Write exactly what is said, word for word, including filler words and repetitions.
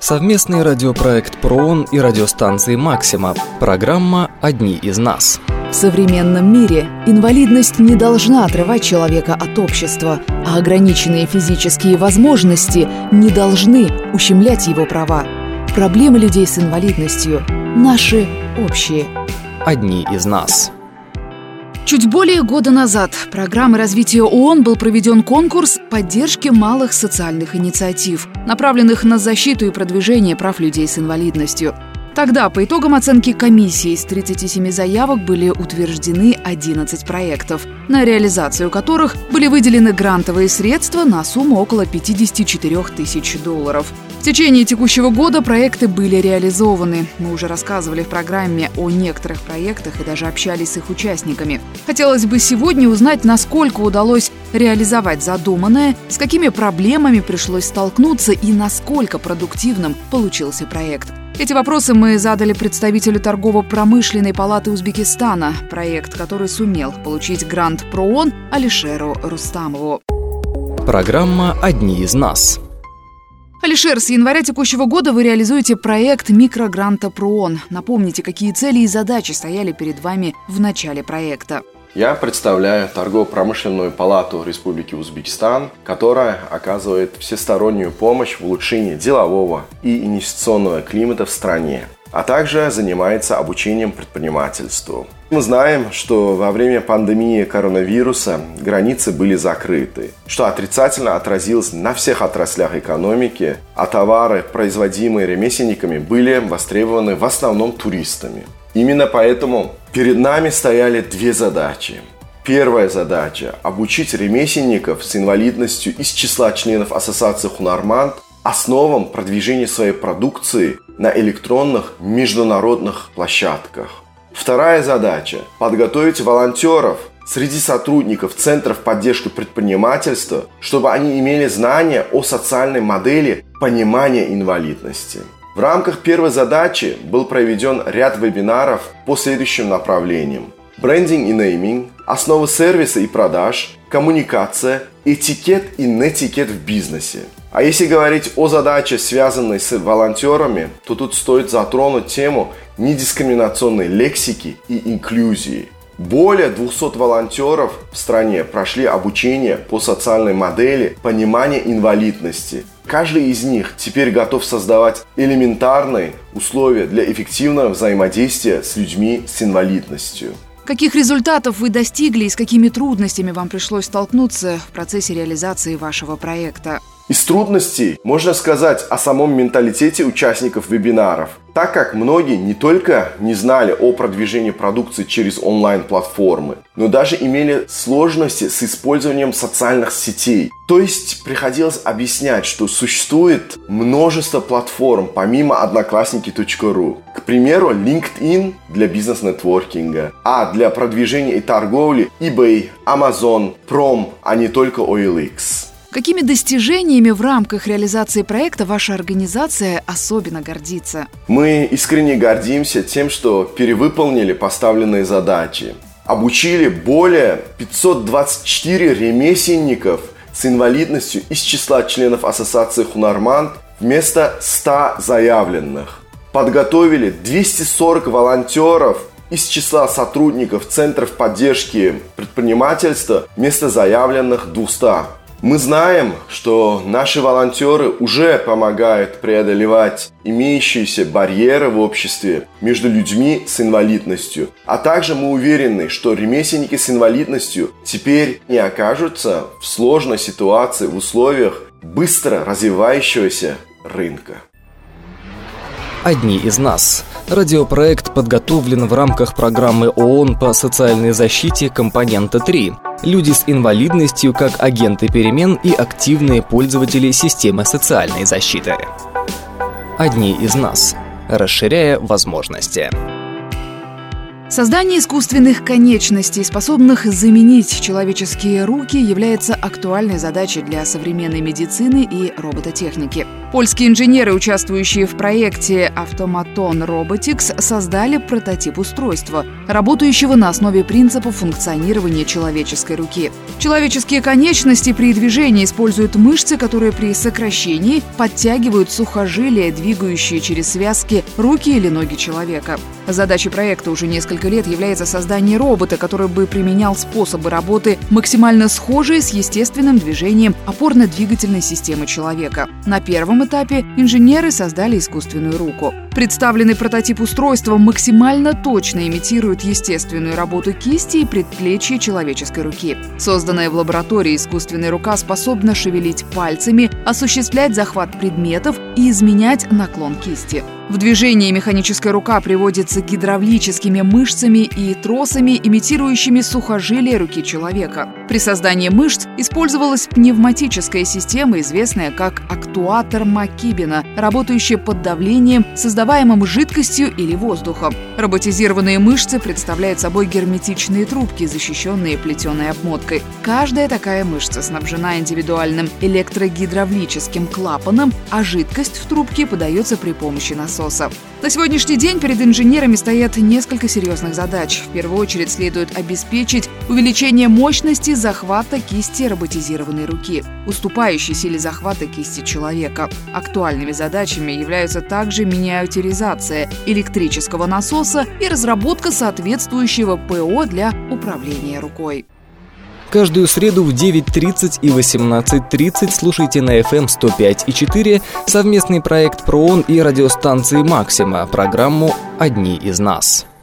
Совместный радиопроект ПРООН и радиостанции «Максима». Программа «Одни из нас». В современном мире инвалидность не должна отрывать человека от общества, а ограниченные физические возможности не должны ущемлять его права. Проблемы людей с инвалидностью наши общие. «Одни из нас». Чуть более года назад в программе развития ООН был проведен конкурс поддержки малых социальных инициатив, направленных на защиту и продвижение прав людей с инвалидностью. Тогда по итогам оценки комиссии из тридцати семи заявок были утверждены одиннадцать проектов, на реализацию которых были выделены грантовые средства на сумму около пятьдесят четыре тысячи долларов. В течение текущего года проекты были реализованы. Мы уже рассказывали в программе о некоторых проектах и даже общались с их участниками. Хотелось бы сегодня узнать, насколько удалось реализовать задуманное, с какими проблемами пришлось столкнуться и насколько продуктивным получился проект. Эти вопросы мы задали представителю торгово-промышленной палаты Узбекистана, проект, который сумел получить грант ПРООН, Алишеру Рустамову. Программа «Одни из нас». Алишер, с января текущего года вы реализуете проект микрогранта ПРООН. Напомните, какие цели и задачи стояли перед вами в начале проекта. Я представляю торгово-промышленную палату Республики Узбекистан, которая оказывает всестороннюю помощь в улучшении делового и инвестиционного климата в стране, а также занимается обучением предпринимательству. Мы знаем, что во время пандемии коронавируса границы были закрыты, что отрицательно отразилось на всех отраслях экономики, а товары, производимые ремесленниками, были востребованы в основном туристами. Именно поэтому перед нами стояли две задачи. Первая задача – обучить ремесленников с инвалидностью из числа членов Ассоциации Хунарманд основам продвижения своей продукции на электронных международных площадках. Вторая задача – подготовить волонтеров среди сотрудников Центров поддержки предпринимательства, чтобы они имели знания о социальной модели понимания инвалидности. В рамках первой задачи был проведен ряд вебинаров по следующим направлениям: брендинг и нейминг, основы сервиса и продаж, коммуникация, этикет и нетикет в бизнесе. А если говорить о задаче, связанной с волонтерами, то тут стоит затронуть тему недискриминационной лексики и инклюзии. Более двухсот волонтеров в стране прошли обучение по социальной модели понимания инвалидности. Каждый из них теперь готов создавать элементарные условия для эффективного взаимодействия с людьми с инвалидностью. Каких результатов вы достигли и с какими трудностями вам пришлось столкнуться в процессе реализации вашего проекта? Из трудностей можно сказать о самом менталитете участников вебинаров, так как многие не только не знали о продвижении продукции через онлайн-платформы, но даже имели сложности с использованием социальных сетей. То есть приходилось объяснять, что существует множество платформ помимо одноклассники точка ру. К примеру, LinkedIn для бизнес-нетворкинга, а для продвижения и торговли eBay, Amazon, Prom, а не только о эл икс. Какими достижениями в рамках реализации проекта ваша организация особенно гордится? Мы искренне гордимся тем, что перевыполнили поставленные задачи. Обучили более пятьсот двадцать четыре ремесленников с инвалидностью из числа членов Ассоциации Хунарманд вместо ста заявленных. Подготовили двести сорок волонтеров из числа сотрудников Центров поддержки предпринимательства вместо заявленных двухсот. Мы знаем, что наши волонтеры уже помогают преодолевать имеющиеся барьеры в обществе между людьми с инвалидностью. А также мы уверены, что ремесленники с инвалидностью теперь не окажутся в сложной ситуации в условиях быстро развивающегося рынка. «Одни из нас». Радиопроект подготовлен в рамках программы ООН по социальной защите компонента три. Люди с инвалидностью как агенты перемен и активные пользователи системы социальной защиты. «Одни из нас». Расширяя возможности. Создание искусственных конечностей, способных заменить человеческие руки, является актуальной задачей для современной медицины и робототехники. Польские инженеры, участвующие в проекте Automaton Robotics, создали прототип устройства, работающего на основе принципов функционирования человеческой руки. Человеческие конечности при движении используют мышцы, которые при сокращении подтягивают сухожилия, двигающие через связки руки или ноги человека. Задачей проекта уже несколько лет является создание робота, который бы применял способы работы, максимально схожие с естественным движением опорно-двигательной системы человека. На первом этапе инженеры создали искусственную руку. Представленный прототип устройства максимально точно имитирует естественную работу кисти и предплечья человеческой руки. Созданная в лаборатории искусственная рука способна шевелить пальцами, осуществлять захват предметов и изменять наклон кисти. В движении механическая рука приводится гидравлическими мышцами и тросами, имитирующими сухожилия руки человека. При создании мышц использовалась пневматическая система, известная как актуатор Маккибена, работающая под давлением, создаваемым жидкостью или воздухом. Роботизированные мышцы представляют собой герметичные трубки, защищенные плетеной обмоткой. Каждая такая мышца снабжена индивидуальным электрогидравлическим клапаном, а жидкость в трубке подается при помощи насоса. На сегодняшний день перед инженерами стоят несколько серьезных задач. В первую очередь следует обеспечить увеличение мощности захвата кисти роботизированной руки, уступающей силе захвата кисти человека. Актуальными задачами являются также миниатюризация электрического насоса и разработка соответствующего ПО для управления рукой. Каждую среду в девять тридцать и восемнадцать тридцать слушайте на эф эм сто пять и четыре совместный проект ПРООН и радиостанции «Максима» программу «Одни из нас».